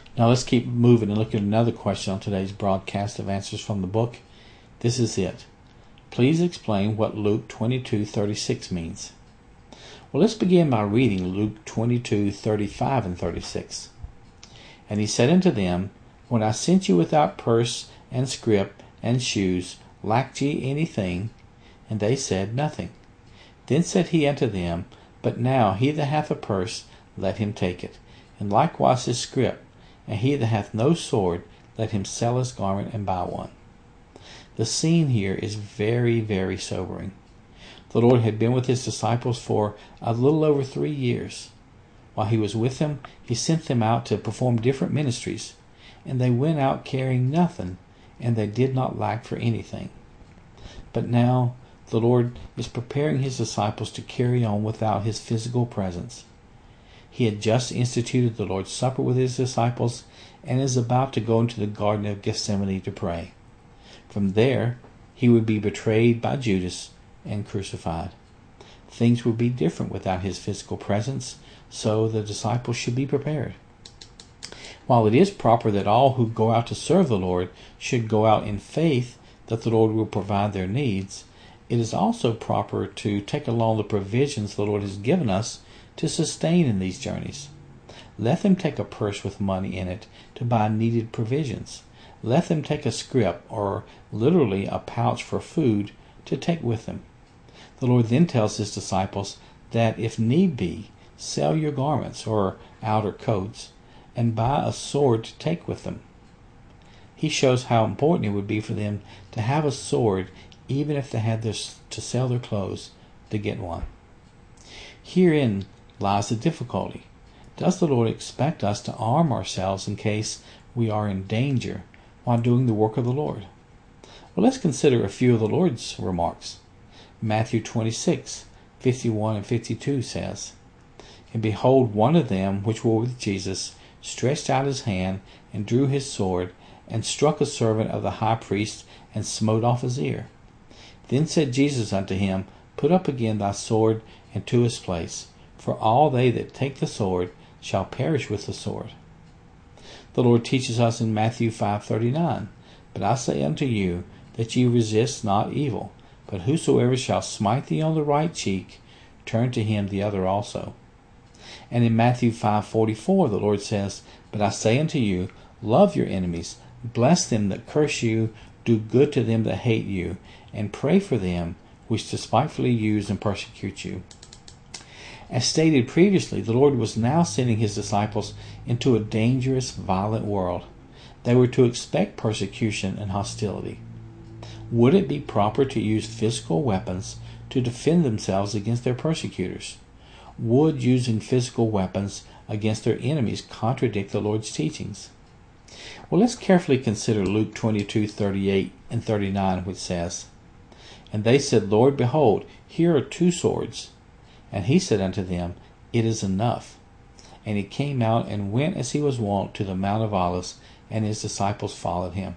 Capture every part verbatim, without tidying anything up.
Now let's keep moving and look at another question on today's broadcast of Answers from the Book. This is it. Please explain what Luke twenty-two thirty-six means. Well, let's begin by reading Luke twenty-two thirty-five and thirty-six. And he said unto them, When I sent you without purse and scrip and shoes, lacked ye anything? And they said, Nothing. Then said he unto them, But now he that hath a purse, let him take it, and likewise his scrip. And he that hath no sword, let him sell his garment and buy one. The scene here is very, very sobering. The Lord had been with his disciples for a little over three years. While he was with them, he sent them out to perform different ministries, and they went out carrying nothing, and they did not lack for anything. But now the Lord is preparing his disciples to carry on without his physical presence. He had just instituted the Lord's Supper with his disciples and is about to go into the Garden of Gethsemane to pray. From there, he would be betrayed by Judas and crucified. Things would be different without his physical presence, so the disciples should be prepared. While it is proper that all who go out to serve the Lord should go out in faith that the Lord will provide their needs, it is also proper to take along the provisions the Lord has given us to sustain in these journeys. Let them take a purse with money in it to buy needed provisions. Let them take a scrip, or literally a pouch for food, to take with them. The Lord then tells his disciples that if need be, sell your garments or outer coats and buy a sword to take with them. He shows how important it would be for them to have a sword, even if they had to sell their clothes to get one. Herein lies the difficulty. Does the Lord expect us to arm ourselves in case we are in danger while doing the work of the Lord? Well, let's consider a few of the Lord's remarks. Matthew twenty-six, fifty-one and fifty-two says, And behold, one of them which were with Jesus stretched out his hand and drew his sword and struck a servant of the high priest and smote off his ear. Then said Jesus unto him, Put up again thy sword into his place, for all they that take the sword shall perish with the sword. The Lord teaches us in Matthew five thirty-nine, But I say unto you, that ye resist not evil, but whosoever shall smite thee on the right cheek, turn to him the other also. And in Matthew five forty-four the Lord says, But I say unto you, love your enemies, bless them that curse you, do good to them that hate you, and pray for them which despitefully use and persecute you. As stated previously, the Lord was now sending his disciples into a dangerous, violent world. They were to expect persecution and hostility. Would it be proper to use physical weapons to defend themselves against their persecutors? Would using physical weapons against their enemies contradict the Lord's teachings? Well, let's carefully consider Luke twenty-two thirty-eight and thirty-nine, which says, And they said, Lord, behold, here are two swords. And he said unto them, It is enough. And he came out and went as he was wont to the Mount of Olives, and his disciples followed him.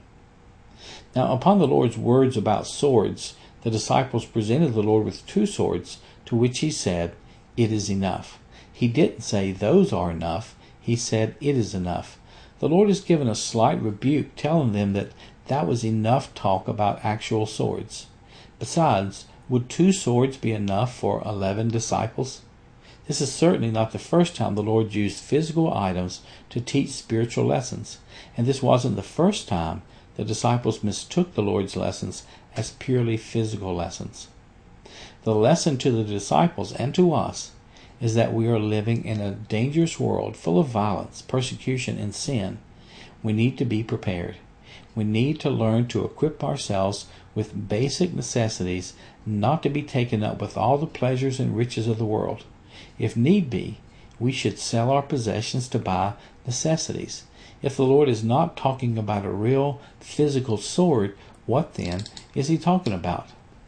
Now, upon the Lord's words about swords, the disciples presented the Lord with two swords, to which he said, It is enough. He didn't say those are enough. He said it is enough. The Lord has given a slight rebuke, telling them that that was enough talk about actual swords. Besides, would two swords be enough for eleven disciples? This is certainly not the first time the Lord used physical items to teach spiritual lessons, and this wasn't the first time the disciples mistook the Lord's lessons as purely physical lessons. The lesson to the disciples and to us is that we are living in a dangerous world full of violence, persecution, and sin. We need to be prepared. We need to learn to equip ourselves with basic necessities, not to be taken up with all the pleasures and riches of the world. If need be, we should sell our possessions to buy necessities. If the Lord is not talking about a real physical sword, what then is he talking about?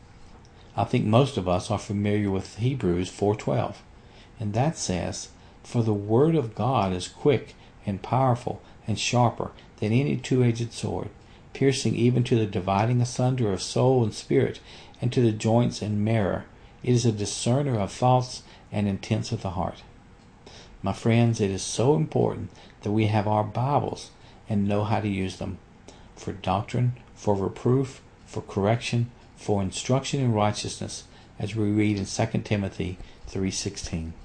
I think most of us are familiar with Hebrews four twelve, and that says, For the word of God is quick and powerful and sharper than any two-edged sword, piercing even to the dividing asunder of soul and spirit, and to the joints and marrow. It is a discerner of thoughts and intents of the heart. My friends, it is so important that we have our Bibles and know how to use them for doctrine, for reproof, for correction, for instruction in righteousness, as we read in Second Timothy three sixteen.